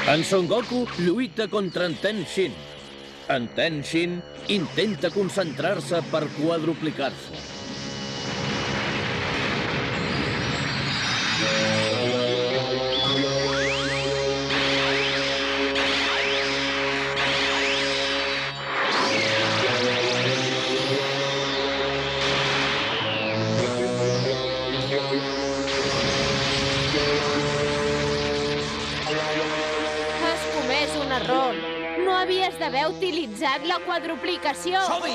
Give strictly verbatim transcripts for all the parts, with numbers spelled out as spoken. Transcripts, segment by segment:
En Son Goku lluita contra en Ten Shin. En Ten Shin intenta concentrar-se per quadruplicar-se. No havies d'haver utilitzat la quadruplicació. Som-hi!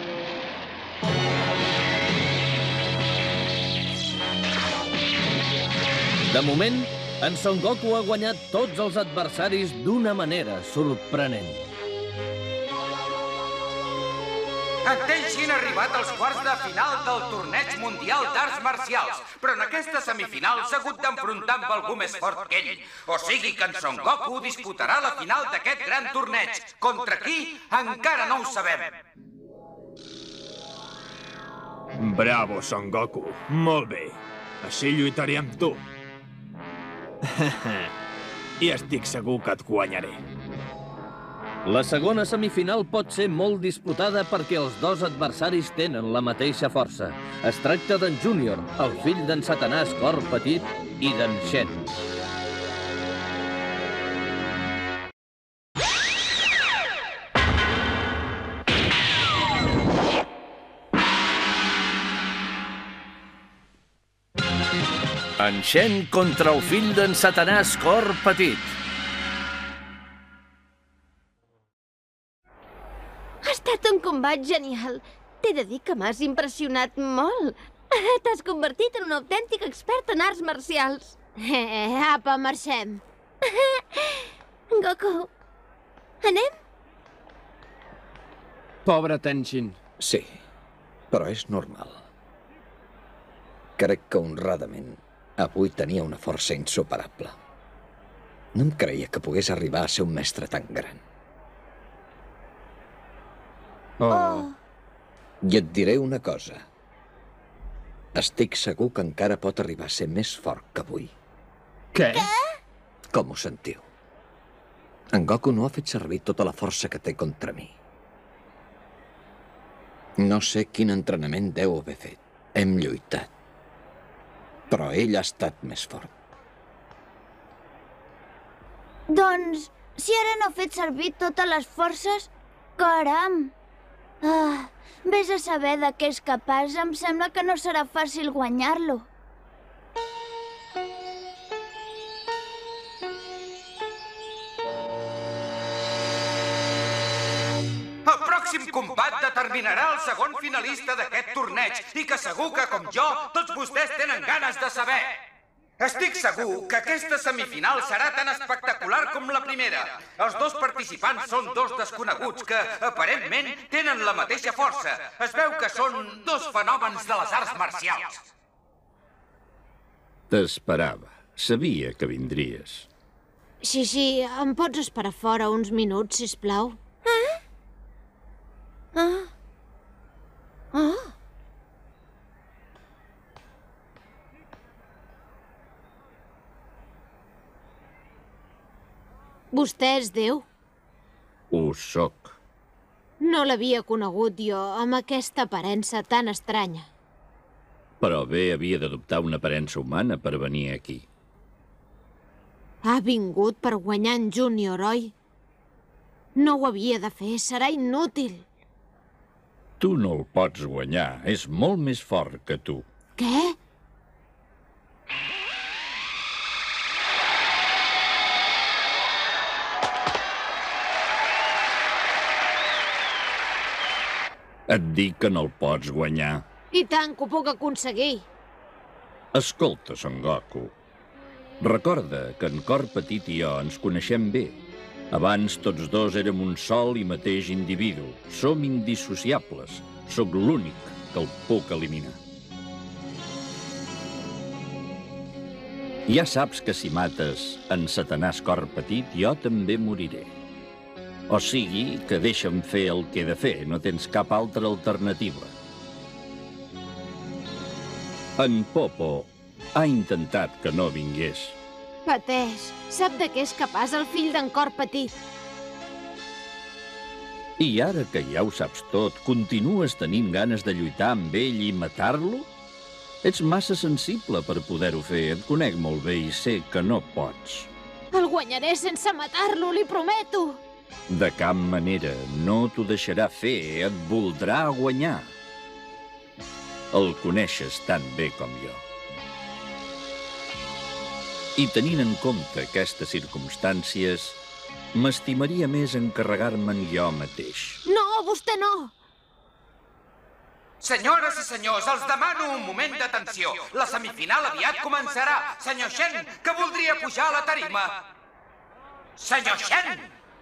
De moment, en Son Goku ha guanyat tots els adversaris d'una manera sorprenent. En Ten Shin ha arribat als quarts de final del torneig mundial d'arts marcials, però en aquesta semifinal s'ha hagut d'enfrontar amb algú més fort que ell. O sigui que en Son Goku disputarà la final d'aquest gran torneig. Contra qui? Encara no ho sabem. Bravo, Son Goku. Molt bé. Així lluitaré amb tu. I estic segur que et guanyaré. La segona semifinal pot ser molt disputada perquè els dos adversaris tenen la mateixa força. Es tracta d'en Júnior, el fill d'en Satanàs Cor Petit, i d'en Shen. En Shen contra el fill d'en Satanàs Cor Petit. Ha estat un combat genial. T'he de dir que m'has impressionat molt. T'has convertit en un autèntic expert en arts marcials. Eh, apa, marxem. Goku, anem? Pobre Ten Shin. Sí, però és normal. Crec que honradament avui tenia una força insuperable. No em creia que pogués arribar a ser un mestre tan gran. Oh. I et diré una cosa. Estic segur que encara pot arribar a ser més fort que avui. Què? Com ho sentiu? En Goku no ha fet servir tota la força que té contra mi. No sé quin entrenament deu haver fet. Hem lluitat. Però ell ha estat més fort. Doncs, si ara no ha fet servir totes les forces, caram! Ah, vés a saber de què és capaç. Em sembla que no serà fàcil guanyar-lo. El pròxim combat determinarà el segon finalista d'aquest torneig i que segur que, com jo, tots vostès tenen ganes de saber. Estic segur que aquesta semifinal serà tan espectacular com la primera. Els dos participants són dos desconeguts que, aparentment, tenen la mateixa força. Es veu que són dos fenòmens de les arts marcials. T'esperava. Sabia que vindries. Sí, sí, em pots esperar fora uns minuts, sisplau? Ah? Ah. Ah. Vostè és Déu? Ho soc. No l'havia conegut jo, amb aquesta aparença tan estranya. Però bé havia d'adoptar una aparença humana per venir aquí. Ha vingut per guanyar en Júnior, oi? No ho havia de fer, serà inútil. Tu no el pots guanyar, és molt més fort que tu. Què? Et dic que no el pots guanyar. I tant que ho puc aconseguir. Escolta, Son Goku. Recorda que en Cor Petit i jo ens coneixem bé. Abans tots dos érem un sol i mateix individu. Som indissociables. Sóc l'únic que el puc eliminar. Ja saps que si mates en Satanàs Cor Petit, jo també moriré. O sigui que deixa'm fer el que he de fer, no tens cap altra alternativa. En Popo ha intentat que no vingués. Pateix. Sap de què és capaç el fill d'en Cor Petit. I ara que ja ho saps tot, continues tenint ganes de lluitar amb ell i matar-lo? Ets massa sensible per poder-ho fer. Et conec molt bé i sé que no pots. El guanyaré sense matar-lo, li prometo. De cap manera. No t'ho deixarà fer. Et voldrà guanyar. El coneixes tan bé com jo. I tenint en compte aquestes circumstàncies, m'estimaria més encarregar-me'n jo mateix. No, vostè no! Senyores i senyors, els demano un moment d'atenció. La semifinal aviat començarà. Senyor Shen, que voldria pujar a la tarima. Senyor Shen!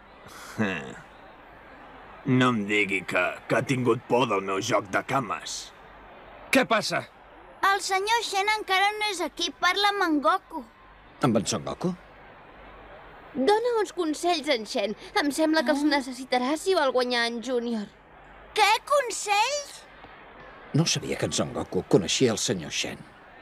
No em digui que, que ha tingut por del meu joc de cames. Què passa? El senyor Shen encara no és aquí, parla amb en Goku. Amb en Son Goku? Dóna uns consells en Shen. Em sembla que els necessitarà si vol guanyar en Júnior. Què, consells? No sabia que en Son Goku coneixia el senyor Shen.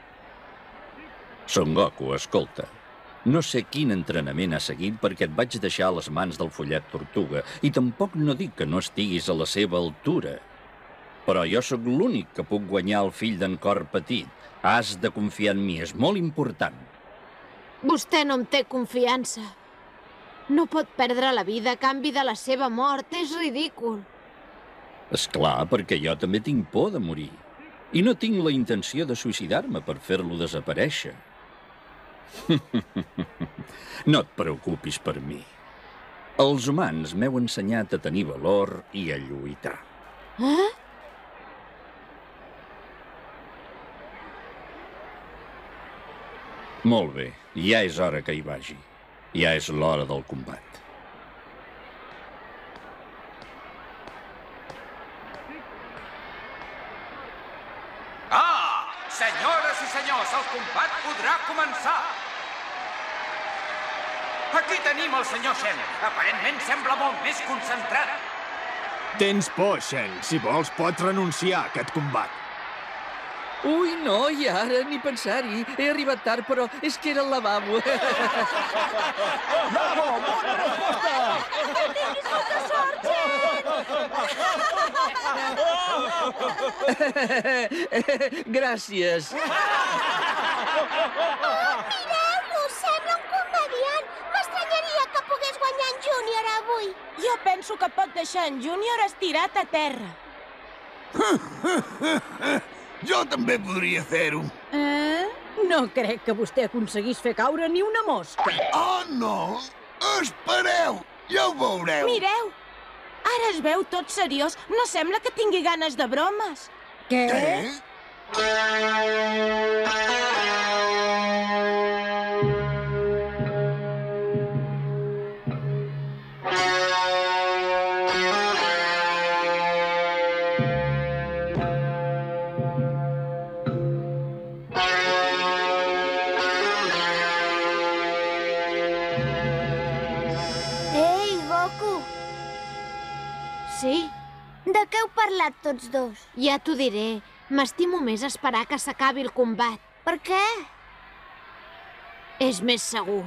Son Goku, escolta. No sé quin entrenament ha seguit perquè et vaig deixar a les mans del follet Tortuga i tampoc no dic que no estiguis a la seva altura. Però jo sóc l'únic que puc guanyar el fill d'en Cor Petit. Has de confiar en mi, és molt important. Vostè no em té confiança. No pot perdre la vida a canvi de la seva mort. És ridícul. És clar, perquè jo també tinc por de morir. I no tinc la intenció de suïcidar-me per fer-lo desaparèixer. No et preocupis per mi. Els humans m'heu ensenyat a tenir valor i a lluitar. Eh? Molt bé, ja és hora que hi vagi. Ja és l'hora del combat. Ah! Senyores i senyors, el combat podrà començar! Aquí tenim el senyor Shen. Aparentment sembla molt més concentrat. Tens por, Shen. Si vols, pots renunciar a aquest combat. Ui, no, i ara ni pensar-hi. He arribat tard, però és que era al lavabo. Bravo! Bona resposta! Que tinguis molta sort, Shen! Gràcies. Mireu-lo, sembla un comediant. M'estranyaria que pogués guanyar en Júnior avui. Jo penso que pot deixar en Júnior estirat a terra. Jo també podria fer-ho. Eh? No crec que vostè aconseguís fer caure ni una mosca. Oh, no! Espereu! Ja ho veureu. Mireu! Ara es veu tot seriós. No sembla que tingui ganes de bromes. Què? Què? Ei, Goku! Sí? De què heu parlat tots dos? Ja t'ho diré. M'estimo més esperar que s'acabi el combat. Per què? És més segur.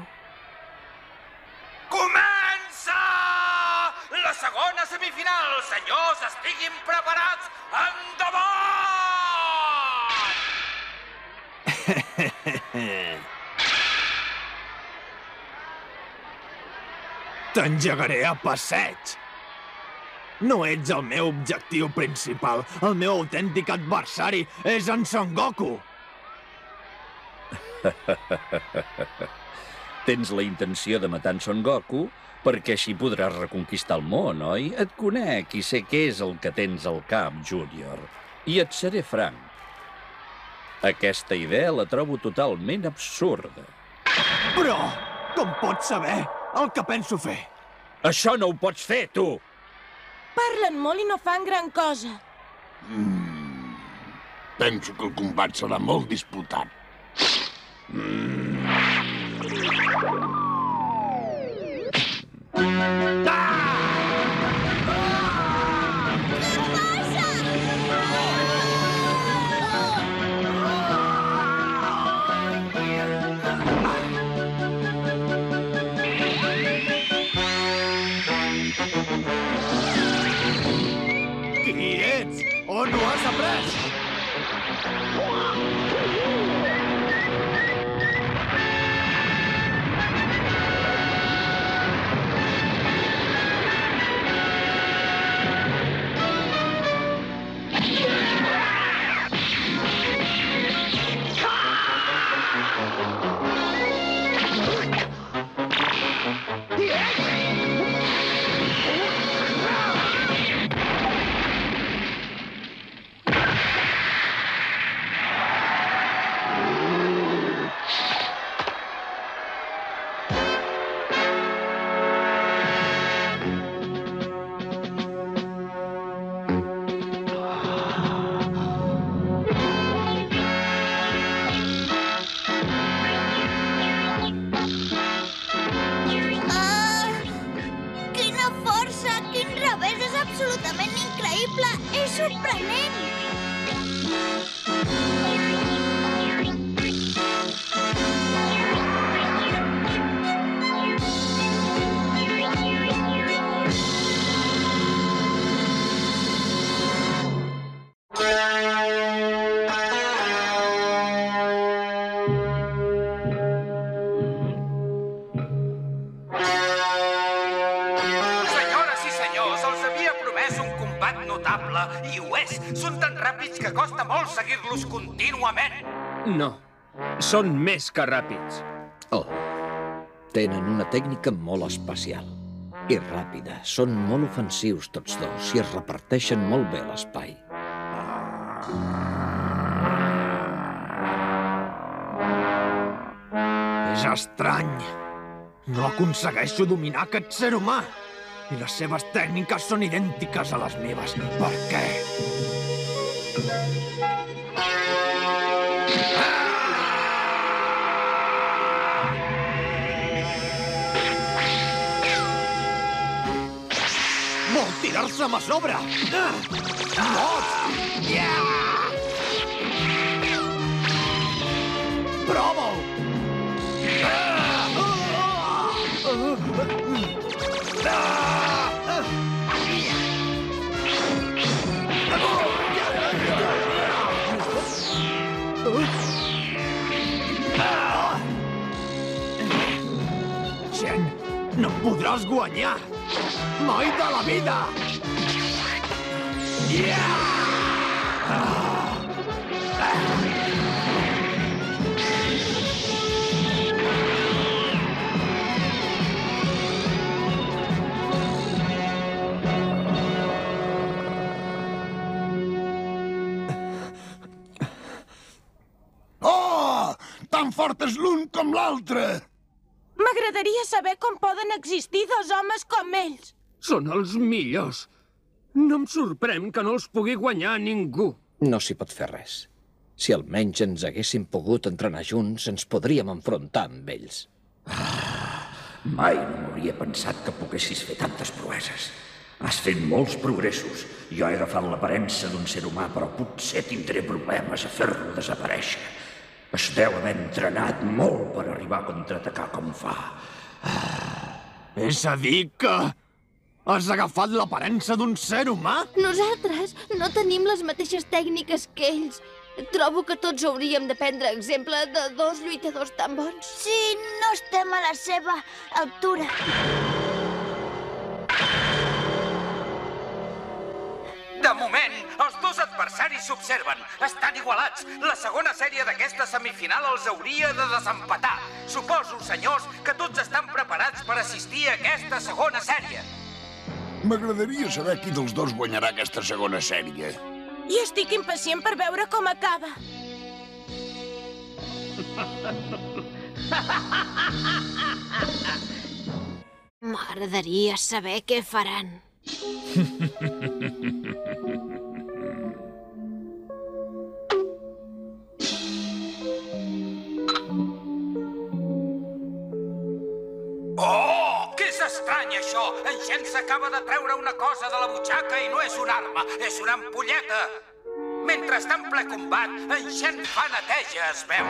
Comença! La segona semifinal! Senyors, estiguin preparats! Endavant! T'engegaré a passeig! No ets el meu objectiu principal. El meu autèntic adversari és en Son Goku. Tens la intenció de matar en Son Goku perquè així podràs reconquistar el món, oi? Et conec i sé què és el que tens al cap, Júnior. I et seré franc. Aquesta idea la trobo totalment absurda. Però, com pots saber el que penso fer? Això no ho pots fer, tu! Parlen molt i no fan gran cosa. Mm. Penso que el combat serà molt disputat. Mm. Ah! increïble, i ho és. Són tan ràpids que costa molt seguir-los contínuament. No, són més que ràpids. Oh, tenen una tècnica molt especial i ràpida. Són molt ofensius tots dos i es reparteixen molt bé l'espai. És estrany. No aconsegueixo dominar aquest ser humà. I les seves tècniques són idèntiques a les meves. Per què? Vol tirar-se'm a sobre! Mot! Prova-ho! Chen, no em podràs guanyar! Mai de la vida! Oh! Tan fort és l'un com l'altre! M'agradaria saber com poden existir dos homes com ells. Són els millors. No em sorprèn que no els pugui guanyar ningú. No s'hi pot fer res. Si almenys ens haguéssim pogut entrenar junts, ens podríem enfrontar amb ells. Mai no m'hauria pensat que poguessis fer tantes proeses. Has fet molts progressos. Jo he agafat l'aparença d'un ser humà, però potser tindré problemes a fer-lo desaparèixer. Es deu haver entrenat molt per arribar a contraatacar com fa. És a dir que... has agafat l'aparença d'un ser humà? Nosaltres no tenim les mateixes tècniques que ells. Trobo que tots hauríem de prendre exemple de dos lluitadors tan bons. Sí, no estem a la seva altura. De moment, els dos adversaris s'observen. Estan igualats. La segona sèrie d'aquesta semifinal els hauria de desempatar. Suposo, senyors, que tots estan preparats per assistir a aquesta segona sèrie. M'agradaria saber qui dels dos guanyarà aquesta segona sèrie. I estic impacient per veure com acaba. M'agradaria saber què faran. Oh, què és estrany, això? En Shen s'acaba de treure una cosa de la butxaca i no és una arma, és una ampolleta. Mentre està en ple combat, en Shen fa neteja, es veu.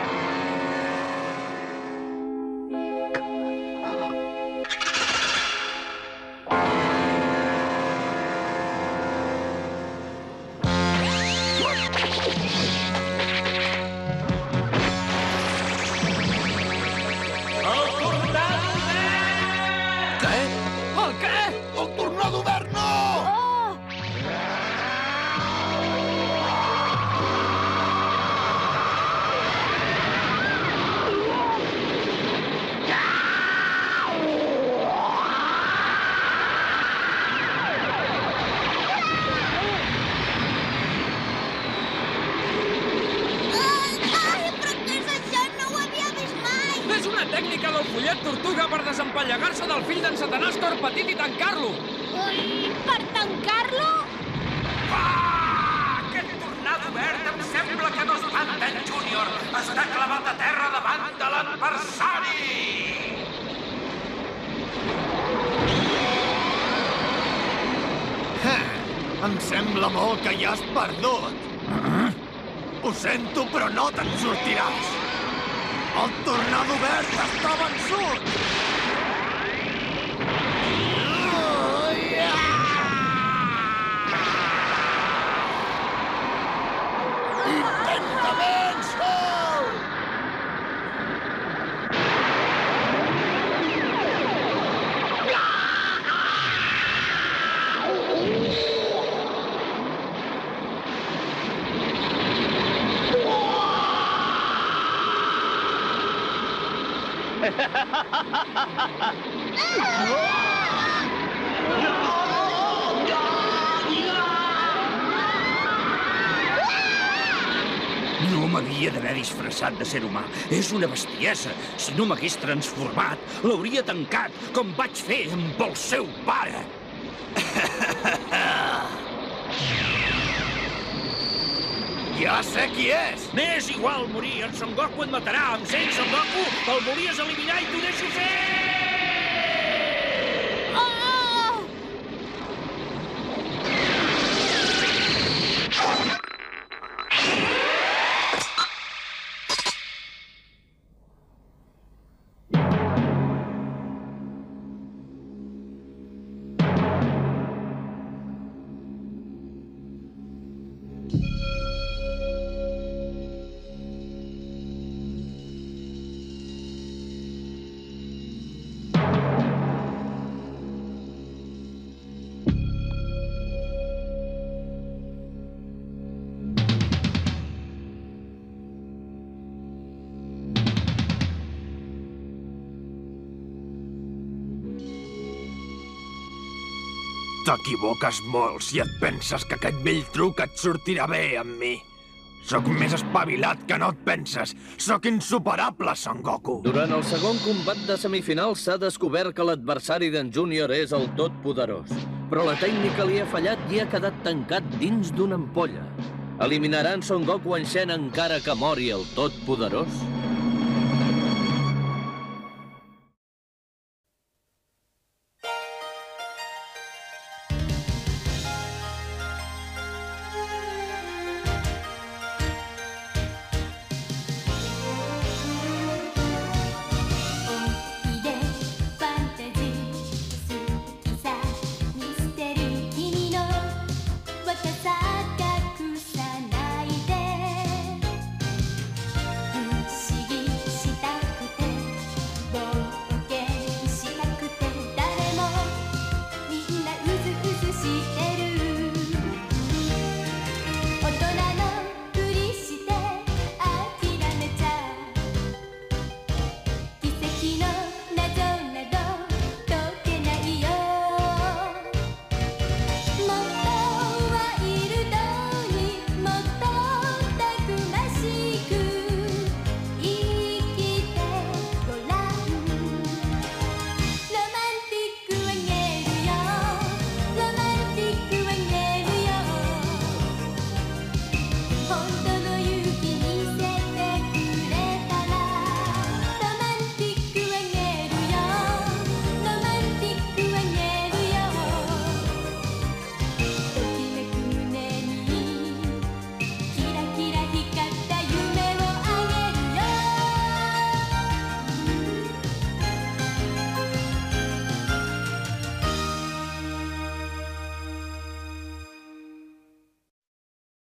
Tortuga per desempallegar-se del fill d'en Satanàs cor petit i tancar-lo! Ui, per tancar-lo? Ah! Aquest tornado verd em sembla que no espanta en Júnior. Està clavat a terra davant de l'adversari! Em sembla molt que ja has perdut. Ho sento, però no te'n sortiràs. El tornado verd està vençut! Intenta vèncer-ho! No m'havia d'haver disfressat de ser humà. És una bestiesa. Si no m'hagués transformat, l'hauria tancat, com vaig fer amb el seu pare. Ja sé qui és! M'és igual morir. En Son Goku et matarà. Em sents, Son Goku? El volies eliminar i t'ho deixo fer! T'equivoques molt si et penses que aquest vell truc et sortirà bé amb mi. Sóc més espavilat que no et penses. Sóc insuperable, Son Goku. Durant el segon combat de semifinals s'ha descobert que l'adversari d'en Júnior és el Totpoderós. Però la tècnica li ha fallat i ha quedat tancat dins d'una ampolla. Eliminaran Son Goku en Shen encara que mori el Totpoderós?